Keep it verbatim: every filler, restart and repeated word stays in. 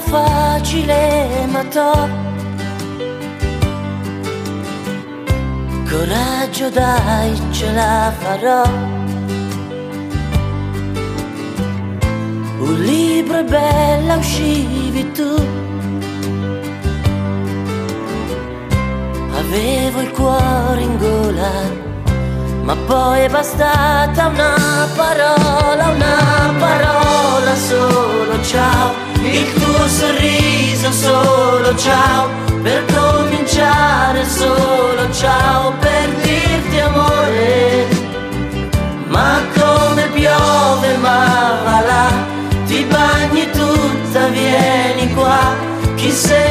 facile ma to. Coraggio dai, ce la farò. Un libro è bella, uscivi tu. Avevo il cuore in gola, ma poi è bastata una parola, una parola solo, ciao. Il tuo sorriso solo, ciao. Per cominciare solo, ciao. Per dirti amore, ma come piove, ma va là. Ti bagni tutta, vieni qua. Chi sei?